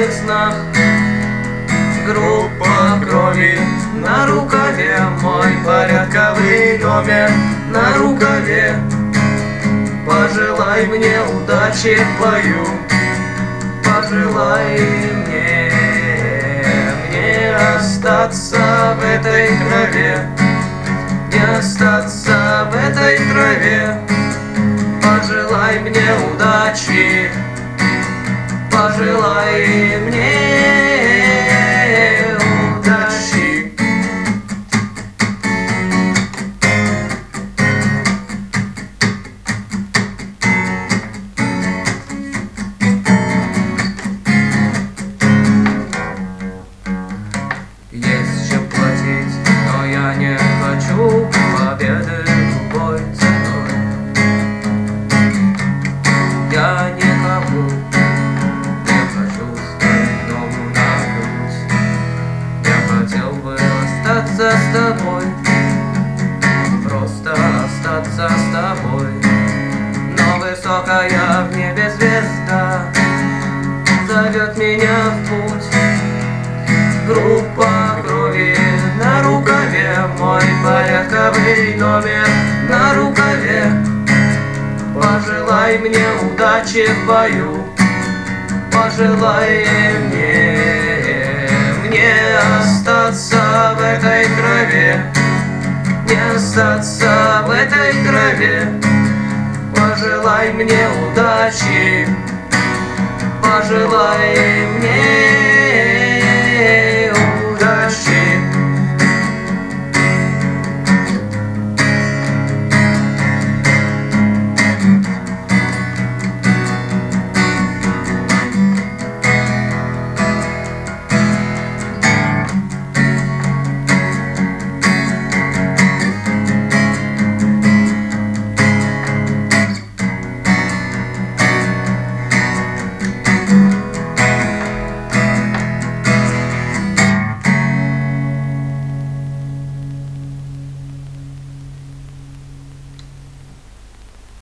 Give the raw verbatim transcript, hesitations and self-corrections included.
бессонных снах. Группа крови на рукаве, мой порядковый номер на рукаве. Пожелай мне удачи в бою, пожелай мне, мне остаться в этой траве, не остаться в этой траве. Пожелай мне удачи, пожелай мне удачи. Есть чем платить, но я не хочу победы любой ценой. Я никому не хочу ставить ногу на грудь. Я хотел бы остаться с тобой, просто остаться с тобой. Но высокая в небе звезда зовет меня в путь. Группа крови на рукаве, мой порядковый номер на рукаве. Пожелай мне удачи в бою, пожелай мне, мне остаться в этой траве, не остаться в этой траве. Пожелай мне удачи, пожелай мне